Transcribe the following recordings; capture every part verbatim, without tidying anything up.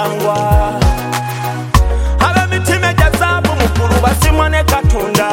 kusangwa ab'emitima egya zaabu mukulu basimwa ne Katonda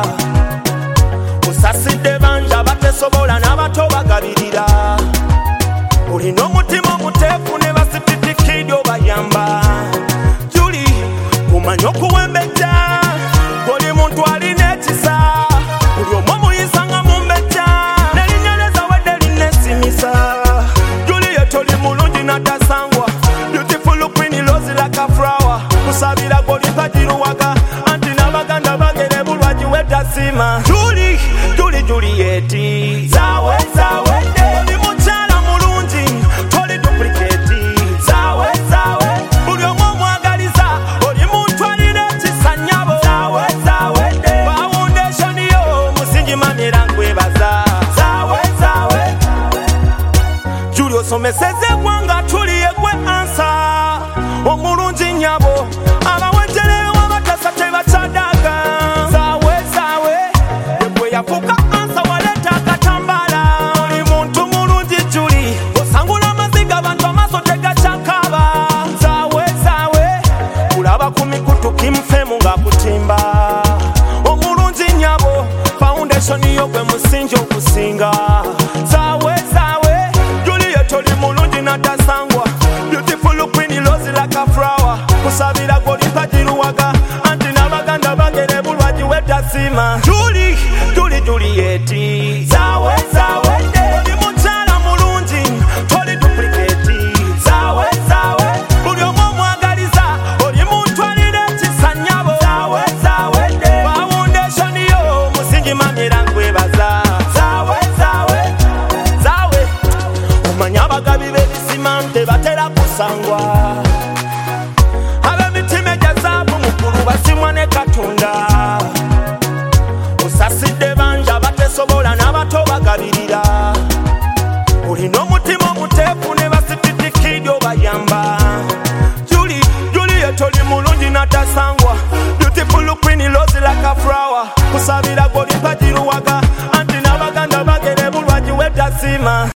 osasidde bangi abatesobola n'abato bagabirira olina omutima omuteefu ne basititikidi obayamba Juli kumanya okuwembejja buli muntu alina ekisa buli omu omuyisa nga mumbejja n'erinnya ly'ezawedde linneesimisa Juli ye toli mulungi n'atasangwa beautiful queen rose like a flower kusabira golimpagiruwaga anti n'abaganda bagere bulwagi wetasima Juli Juli Julieti zawe zawedde oli mukyala mulungi toli duplicate zawe zawe buli omu omwagaliza oli muntu alina ekisa nnyabo zawe zawedde foundation yo musingi mami era nkwebaza zawe zawe Juli osomeseza eggwanga tuli yegwe ansa omulungi nnyabo abawejjereyo abatasa tebakyadaga zawe zawe yegwe yafuuka ansa waleeta akatambala oli muntu mulungi Juli osangula amaziga abantu amaaso tegakyakaaba zawe zawe kulaba ku mikutu kimufemu ng'akutimba omulungi nnyabo foundation yo gwe musingi okusinga zawe zawe Juli ye toli mulungi n'atasangwa beautiful queen rose like a flower kusabira golimpagiruwaga anti n'abaganda bagere bulwagi wetasima Juli Juli Julieti zawe zawedde oli mukyala mulungi toli duplicate zawe zawe buli omu omwagaliza oli muntu alina ekisa nnyabo zawe zawedde foundation yo musingi mami era nkwebaza zawe zawe zawe omanya abagabi b'ebisima tebatera kusangwa ab'emitima egya zaabu mukulu basimwa ne Katonda osasidde bangi abatesobola n'abato bagabirira olina omutima omuteefu ne basititikidi obayamba Juli Juli ye toli mulungi n'atasangwa beautiful queen rose like a flower kusabira golimpagiruwaga anti n'abaganda bagere bulwagi wetasima